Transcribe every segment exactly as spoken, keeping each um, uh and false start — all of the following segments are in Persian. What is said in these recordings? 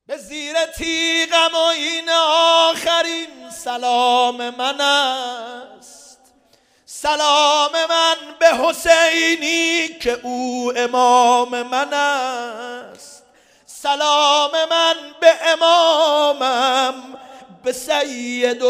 به زیر تیغم و این آخرین سلام من است. سلام من به حسینی که او امام من است. سلام من به امامم، به سید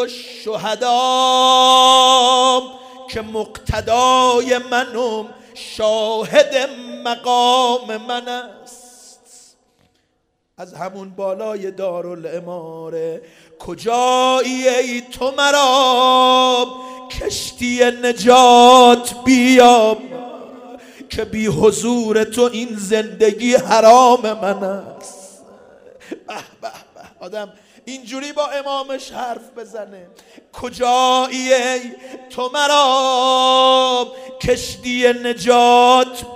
الشهدا که مقتدای منم، شاهد مقام من است. از همون بالای دارالاماره کجایی ای تو مرا کشتی نجات بیام، که بی حضور تو این زندگی حرام من است. به به به، آدم اینجوری با امامش حرف بزنه. کجایی ای تو مرا کشتی نجات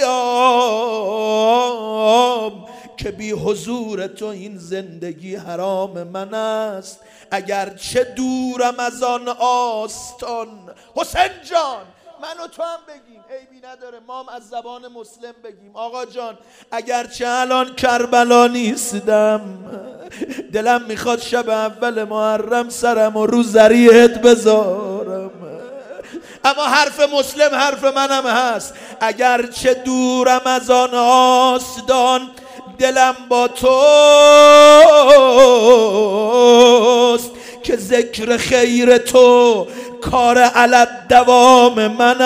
بیام، که بی حضور تو این زندگی حرام من است. اگر چه دورم از آن آستان. حسین جان، من و تو هم بگیم، عیبی نداره، ما هم از زبان مسلم بگیم. آقا جان، اگر چه الان کربلا نیستم، دلم میخواد شب اول محرم سرم و رو ذریعت بذارم. اما حرف مسلم حرف منم هست. اگر چه دورم از آن آستان، دلم با توست، که ذکر خیر تو کار علت دوام من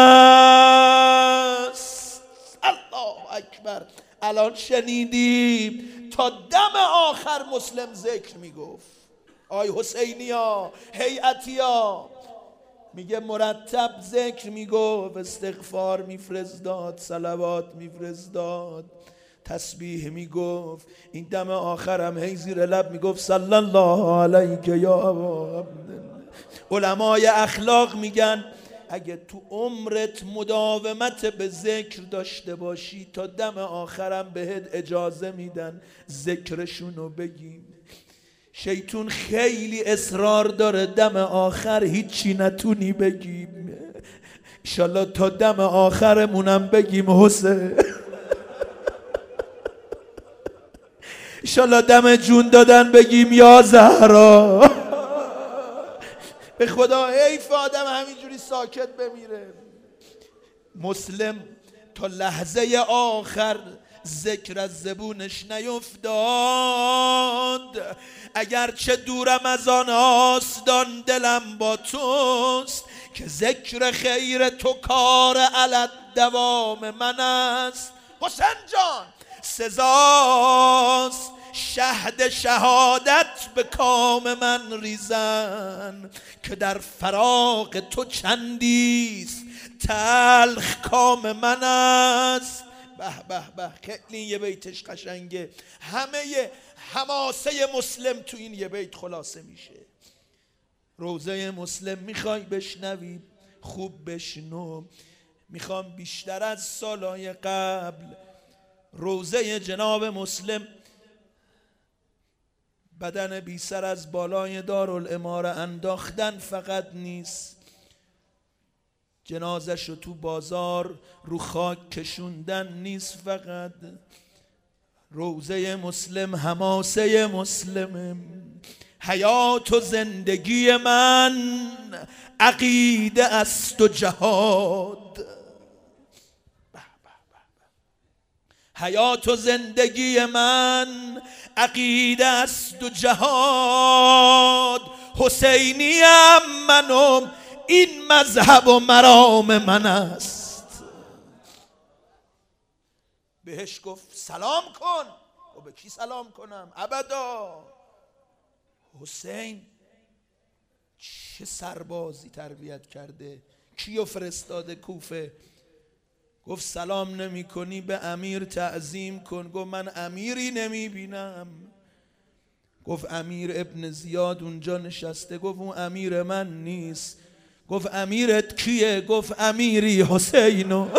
است. الله اکبر. الان شنیدیم تا دم آخر مسلم ذکر میگفت. آی حسینیا، هیئتیا، میگه مرتب ذکر میگفت، استغفار میفرستاد، صلوات میفرستاد، تسبیح میگفت. این دم آخرم هی زیر لب میگفت صلی الله علیک یا ابا عبدالله. علمای اخلاق میگن اگه تو عمرت مداومت به ذکر داشته باشی، تا دم آخرم بهت اجازه میدن ذکرشونو بگیم. شیطون خیلی اصرار داره دم آخر هیچی نتونی بگیم. انشالله تا دم آخرمونم بگیم حسین. انشالله دم جون دادن بگیم یا زهرا. به خدا حیف آدم همینجوری ساکت بمیره. مسلم تا لحظه آخر ذکر از زبونش نیفتاد. اگر چه دورم از آن آستان، دلم با توست، که ذکر خیر تو کار علت دوام من است. حسین جان، سزاست شهد شهادت به کام من ریزن، که در فراق تو چندیست تلخ کام من است. به به به، خیلی یه بیتش قشنگه. همه حماسه مسلم تو این یه بیت خلاصه میشه. روزه مسلم میخوای بشنوی؟ خوب بشنو. میخوام بیشتر از سالهای قبل روزه جناب مسلم بدن بی سر از بالای دارالاماره انداختن فقط نیست، جنازش رو تو بازار رو خاک کشوندن نیست فقط. روزه مسلم حماسه مسلمه. حیات و زندگی من عقیده است و جهاد. حیات و زندگی من عقیده است و جهاد. حسینیم منم، این مذهب و مرام من است. بهش گفت سلام کن. و به کی سلام کنم؟ ابدا. حسین چه سربازی تربیت کرده، کیو فرستاده کوفه. گفت سلام نمی کنی به امیر تعظیم کن. گفت من امیری نمی بینم. گفت امیر ابن زیاد اونجا نشسته. گفت اون امیر من نیست. گفت امیرت کیه؟ گفت امیری حسینو.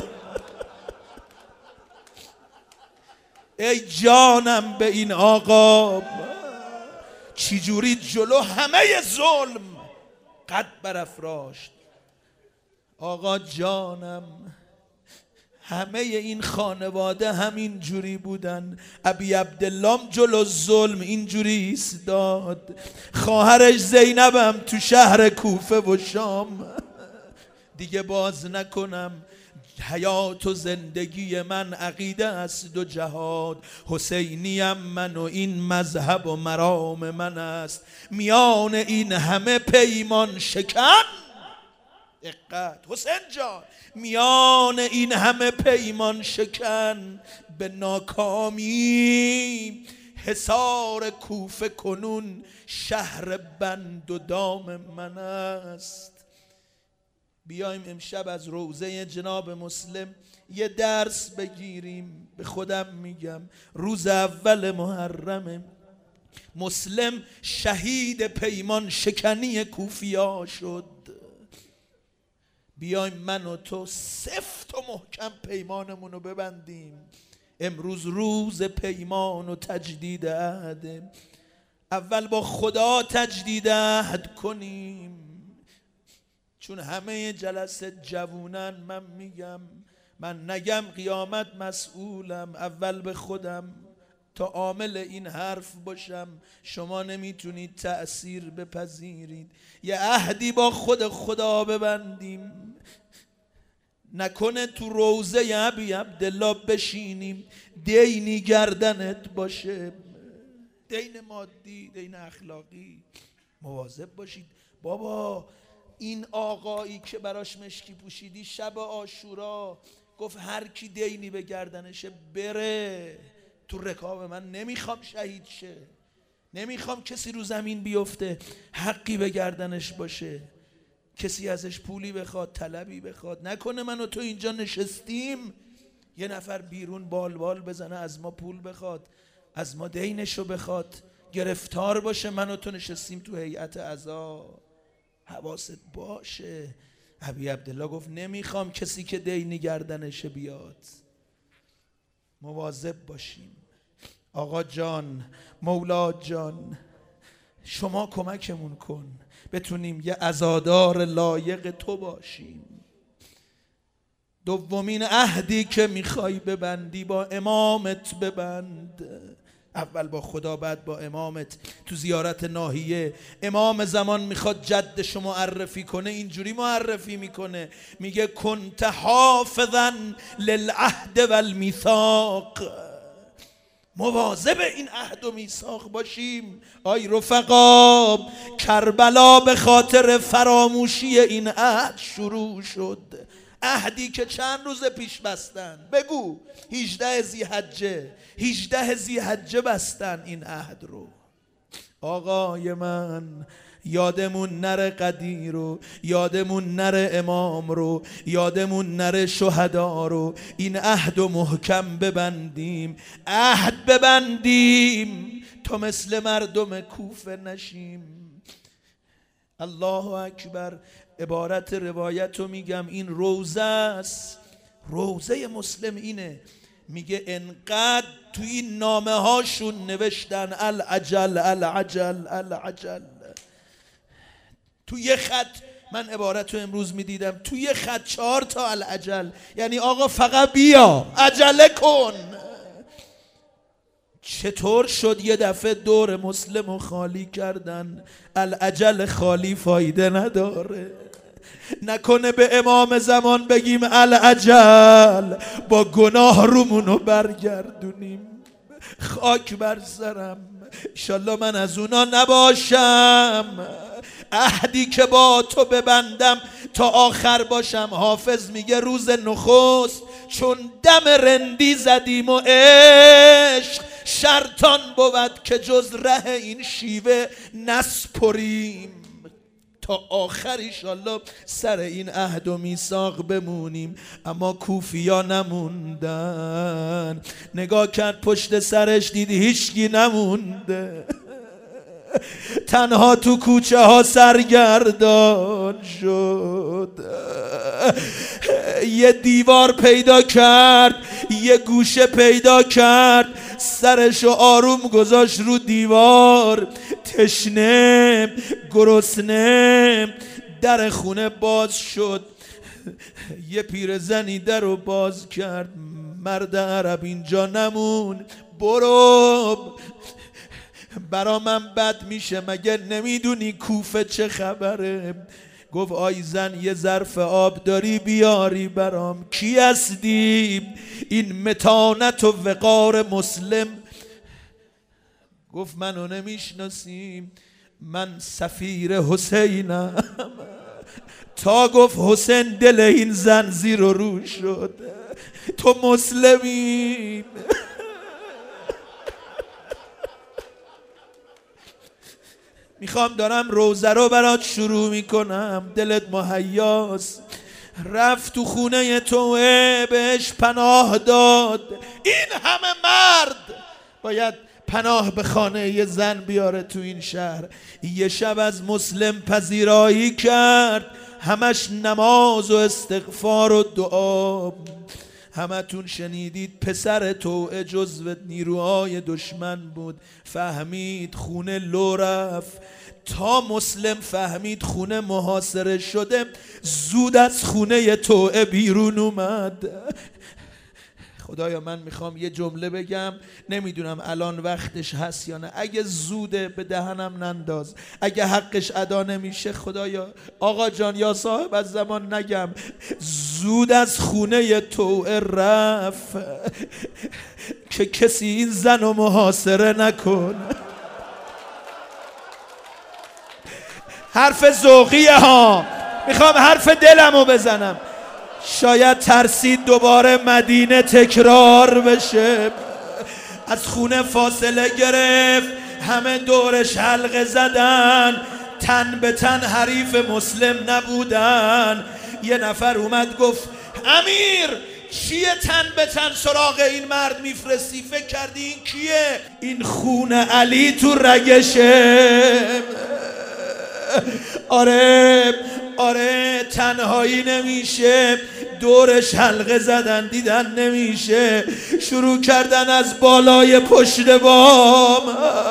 ای جانم به این آقا، چجوری جلو همه ظلم قد برافراشت. آقا جانم، همه این خانواده همین جوری بودن. ابی عبدالله جلو ظلم اینجوری ایستاد، خواهرش زینبم تو شهر کوفه و شام. دیگه باز نکنم، حیات و زندگی من عقیده است و جهاد. حسینیم من و این مذهب و مرام من است. میان این همه پیمان شکن، دقت حسین جان، میان این همه پیمان شکن، به ناکامی حصار کوفه کنون شهر بند و دام من است. بیایم امشب از روضه جناب مسلم یه درس بگیریم. به خودم میگم روز اول محرم مسلم شهید پیمان شکنی کوفیا شد. بیایم من و تو سفت و محکم پیمانمون رو ببندیم. امروز روز پیمان و تجدید عهد. اول با خدا تجدید عهد کنیم، چون همه جلسه جوونن. من میگم، من نگم قیامت مسئولم، اول به خودم تا عامل این حرف باشم. شما نمیتونید تأثیر بپذیرید. یه عهدی با خود خدا ببندیم، نکنه تو روضه ابی عبدالله بشینیم دینی گردنت باشه، دین مادی، دین اخلاقی. مواظب باشید. بابا این آقایی که براش مشکی پوشیدی شب عاشورا گفت هر کی دینی به گردنشه بره تو رکاب من. نمیخوام شهید شه، نمیخوام کسی رو زمین بیفته حقی به گردنش باشه، کسی ازش پولی بخواد، طلبی بخواد. نکنه من و تو اینجا نشستیم یه نفر بیرون بال بال بزنه از ما پول بخواد، از ما دینشو بخواد، گرفتار باشه. من و تو نشستیم تو هیئت عزا. حواست باشه. ابی عبدالله گفت نمیخوام کسی که دینی گردنشه بیاد. مواظب باشیم. آقا جان، مولا جان، شما کمکمون کن بتونیم یه عزادار لایق تو باشیم. دومین عهدی که میخوای ببندی با امامت ببند. اول با خدا، بعد با امامت. تو زیارت ناحیه امام زمان میخواد جدشو معرفی کنه، اینجوری معرفی میکنه، میگه کنت حافظا للعهد والمیثاق. مواظب این عهد و میثاق باشیم. آی رفقا، کربلا به خاطر فراموشی این عهد شروع شد. عهدی که چند روز پیش بستن، بگو هجده ذی‌حجه، هجده ذی‌حجه بستن این عهد رو. آقای من، یادمون نره قدیر رو، یادمون نره امام رو، یادمون نره شهدا رو. این عهد و محکم ببندیم، عهد ببندیم تا مثل مردم کوفه نشیم. الله اکبر. عبارت روایت رو میگم، این روزه است. روزه مسلم اینه، میگه انقدر تو این نامه هاشون نوشتن العجل العجل العجل. تو یه خط، من عبارت رو امروز میدیدم، تو یه خط چهار تا العجل، یعنی آقا فقط بیا عجله کن. چطور شد یه دفعه دور مسلم رو خالی کردن؟ العجل خالی فایده نداره. نکنه به امام زمان بگیم العجل با گناه رومونو برگردونیم. خاک بر سرم، انشالله من از اونا نباشم. عهدی که با تو ببندم تا آخر باشم. حافظ میگه روز نخست چون دم رندی زدیم و عشق، شرطان بود که جز ره این شیوه نسپریم. تا آخر انشالله سر این عهد و میثاق بمونیم. اما کوفیا نموندن. نگاه کرد پشت سرش، دید هیچکی نمونده، تنها تو کوچه ها سرگردان شد. یه دیوار پیدا کرد، یه گوشه پیدا کرد، سرشو آروم گذاشت رو دیوار. تشنه، گرسنه، در خونه باز شد. یه پیرزنی در رو باز کرد، مرد عرب اینجا نمون، برو برا من بد میشه، مگه نمیدونی کوفه چه خبره؟ گفت آی زن یه ظرف آب داری بیاری برام؟ کی هستی؟ این متانت و وقار مسلم. گفت منو نمیشناسیم، من سفیر حسینم. تا گفت حسین دل این زن زیر و رو شد. تو مسلمی؟ میخوام دارم روزه رو برات شروع میکنم، دلت مهیاست. رفت تو خونه توه، بهش پناه داد. این همه مرد باید پناه به خانه یه زن بیاره تو این شهر. یه شب از مسلم پذیرایی کرد، همش نماز و استغفار و دعا. همتون شنیدید پسر توعه جزو نیروهای دشمن بود، فهمید خونه لو رفت. تا مسلم فهمید خونه محاصره شده، زود از خونه توعه بیرون اومد. خدایا من میخوام یه جمله بگم، نمیدونم الان وقتش هست یا نه. اگه زوده به دهنم ننداز، اگه حقش ادا نمیشه خدایا آقا جان یا صاحب از زمان نگم، زود از خونه توعه رفت که کسی این زن رو محاصره نکن. حرف ذوقیه ها، میخوام حرف دلمو بزنم. شاید ترسید دوباره مدینه تکرار بشه. از خونه فاصله گرفت، همه دورش حلقه زدن، تن به تن حریف مسلم نبودن. یه نفر اومد گفت امیر چیه تن به تن سراغ این مرد میفرستی؟ فکر کردی این کیه؟ این خون علی تو رگشه. آره آره تنهایی نمیشه، دورش حلقه زدن دیدن نمیشه، شروع کردن از بالای پشت بام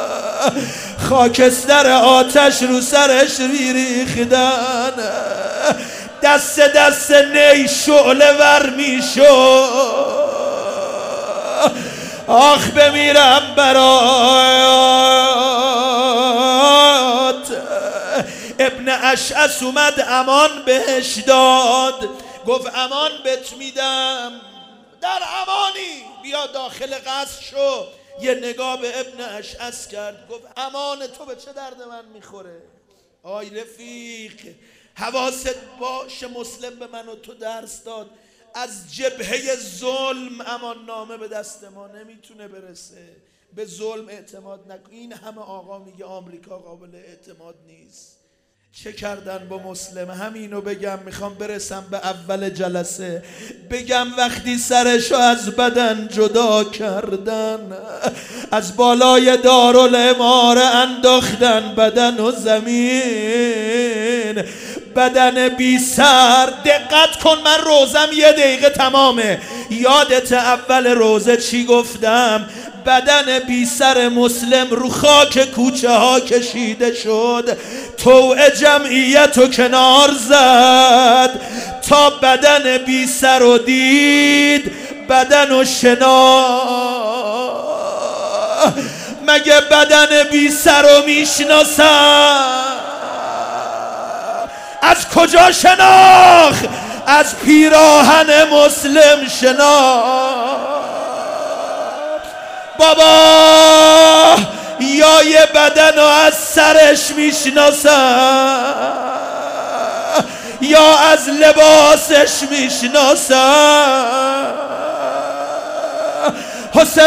خاکستر آتش رو سرش ریختن. دست دست نی شعله ور میشو، آخ بمیرم برات. ابن اشعث اومد امان بهش داد، گفت امان بهت میدم، در امانی، بیا داخل قصر شو. یه نگاه به ابن اشعث کرد، گفت امان تو به چه درد من میخوره؟ آی رفیق حواست باش، مسلم به من و تو درس داد، از جبهه ظلم امان نامه به دست ما نمیتونه برسه. به ظلم اعتماد نکن. این همه آقا میگه آمریکا قابل اعتماد نیست. چه کردن با مسلم؟ همینو بگم، میخوام برسم به اول جلسه. بگم وقتی سرشو از بدن جدا کردن، از بالای دارالعماره انداختن بدن و زمین، بدن بی سر. دقت کن، من روزم یه دقیقه تمامه. یادت اول روزه چی گفتم؟ بدن بی سر مسلم رو خاک کوچه ها کشیده شد، توعه جمعیت رو کنار زد تا بدن بی سر رو دید، بدن رو شنا. مگه بدن بی سر رو میشناسن؟ از کجا شناخت؟ از پیراهن مسلم شناخت. بابا یا یه بدن رو از سرش میشناسن یا از لباسش میشناسن. حسین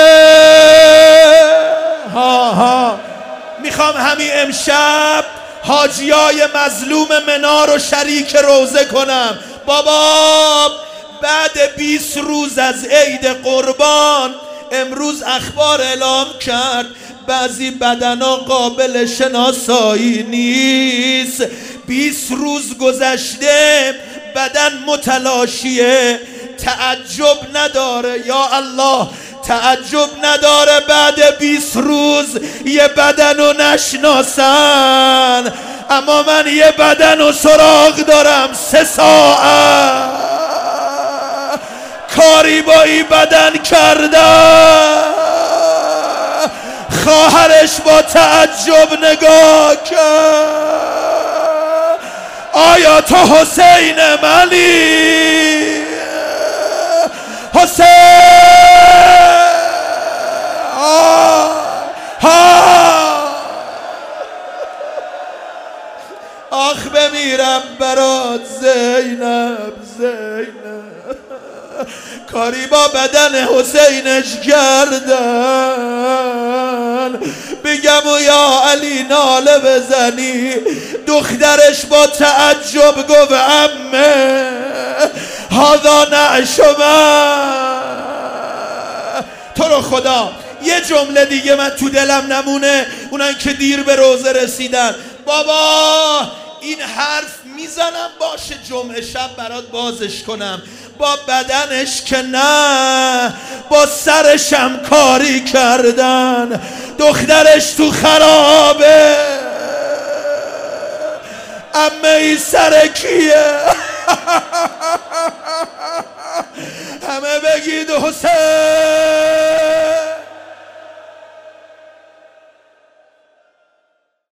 ها ها میخوام همین امشب حاجیای مظلوم منا رو شریک روزه کنم. بابا بعد بیست روز از عید قربان، امروز اخبار اعلام کرد بعضی بدنا قابل شناسایی نیست. بیست روز گذشته، بدن متلاشیه. تعجب نداره، یا الله تعجب نداره بعد بیست روز یه بدن رو نشناسن. اما من یه بدن و سراغ دارم سه ساعت کاری با این بدن کردم. خواهرش با تعجب نگاه کرد. آیا تو حسین منی؟ حسین آه. آه. آخ بمیرم برات زینب زینب کاری با بدن حسینش کردن. بگم و یا علی ناله بزنی. دخترش با تعجب گفت عمه هذا نعش من. تو رو خدا یه جمله دیگه من تو دلم نمونه، اونان که دیر به روزه رسیدن. بابا این حرف میزنم باشه جمعه شب برات بازش کنم. با بدنش که نه، با سرشم کاری کردن. دخترش تو خرابه. امه ای سر کیه؟ همه بگید حسین.